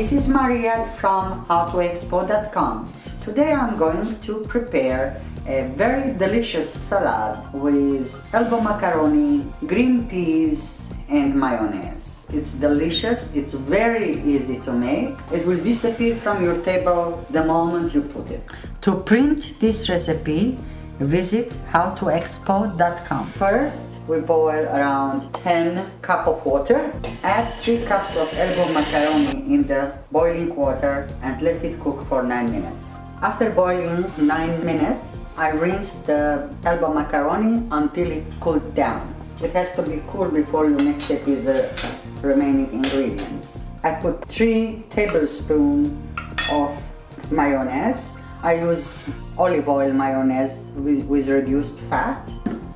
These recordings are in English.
This is Mariette from howtoexpo.com. Today I'm going to prepare a very delicious salad with elbow macaroni, green peas and mayonnaise. It's delicious, it's very easy to make. It will disappear from your table the moment you put it. To print this recipe, visit howtoexpo.com. First, we boil around 10 cups of water. Add 3 cups of elbow macaroni in the boiling water and let it cook for 9 minutes. After boiling 9 minutes, I rinse the elbow macaroni until it cooled down. It has to be cool before you mix it with the remaining ingredients. I put 3 tablespoons of mayonnaise. I use olive oil mayonnaise with reduced fat.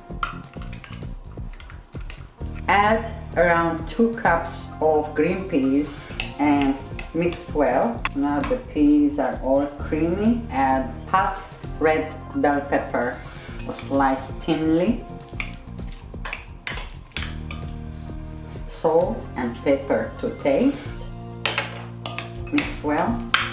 Add around 2 cups of green peas and mix well. Now the peas are all creamy. Add half red bell pepper sliced thinly. Salt and pepper to taste. Mix well.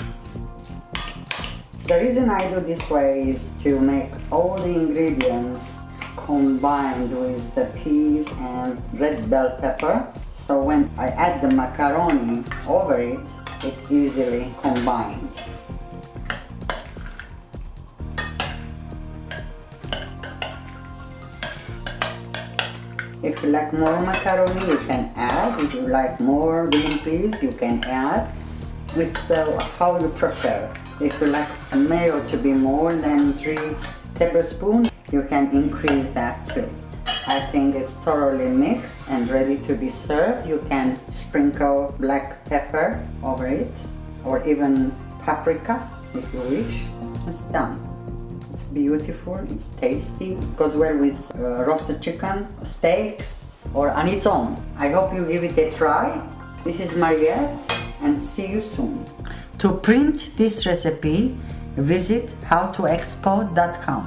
The reason I do this way is to make all the ingredients combined with the peas and red bell pepper, so when I add the macaroni over it, it's easily combined. If you like more macaroni, you can add. If you like more green peas, you can add. It's how you prefer. If you like mayo to be more than 3 tablespoons, you can increase that too. I think it's thoroughly mixed and ready to be served. You can sprinkle black pepper over it or even paprika if you wish. It's done. It's beautiful, it's tasty. It goes well with roasted chicken, steaks or on its own. I hope you give it a try. This is Mariette and see you soon. To print this recipe, visit howtoexpo.com.